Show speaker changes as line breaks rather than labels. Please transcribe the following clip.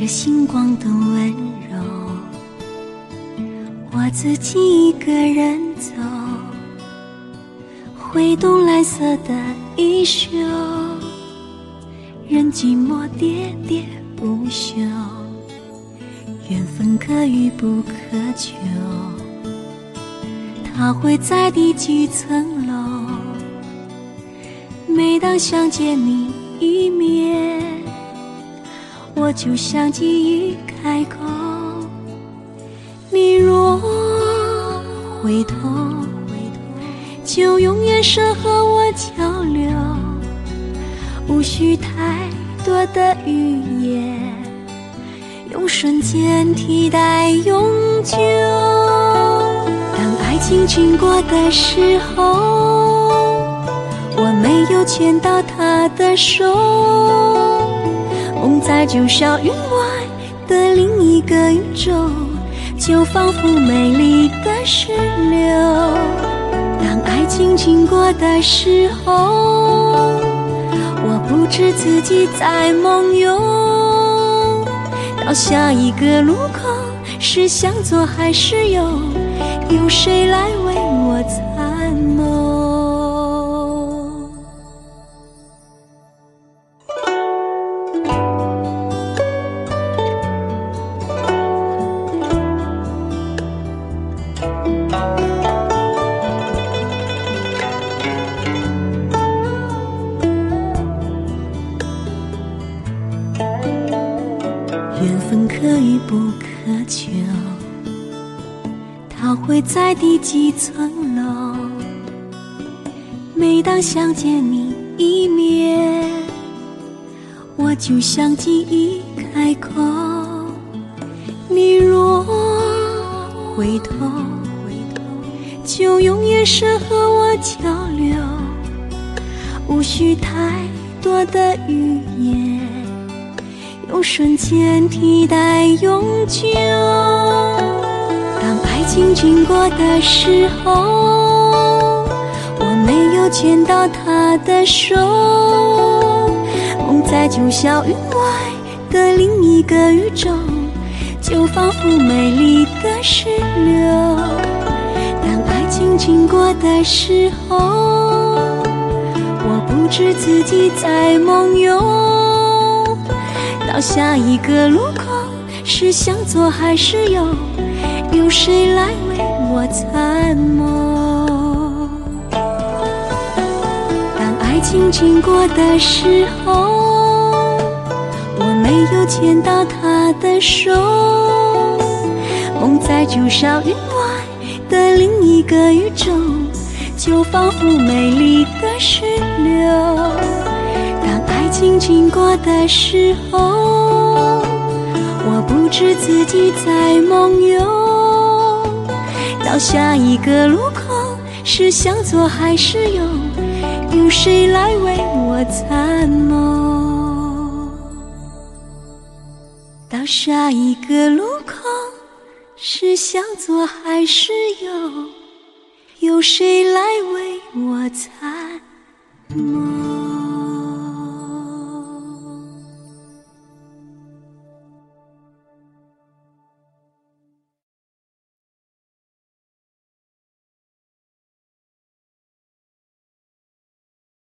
着星光的温柔，我自己一个人走，挥动蓝色的衣袖，任寂寞喋喋不休，缘分可遇不可求，它会在第几层楼，每当想见你一面，我就像记忆开口，你若回头，就永远设和我交流，无需太多的语言，用瞬间替代永久。当爱情经过的时候，我没有牵到他的手，梦在九霄云外的另一个宇宙，就仿佛美丽的石榴。当爱情经过的时候，我不知自己在梦游，到下一个路口是向左还是右，有谁来为我参谋？缘分可遇不可求，它会在第几层楼，每当想见你一面，我就像记忆开口，你若回头，就永远是和我交流，无需太多的语言，用瞬间替代永久。当爱情经过的时候，我没有牵到他的手，梦在九霄云外的另一个宇宙，就仿佛美丽的石榴。当爱情经过的时候，我不知自己在梦游，到下一个路口是向左还是右，有谁来为我参谋？当爱情经过的时候，我没有牵到他的手，梦在九霄云外的另一个宇宙，就仿佛美丽的石榴。当爱情经过的时候，我不知自己在梦游，到下一个路口是向左还是右，有谁来为我参谋？到下一个路口是向左还是右，有谁来为我参谋？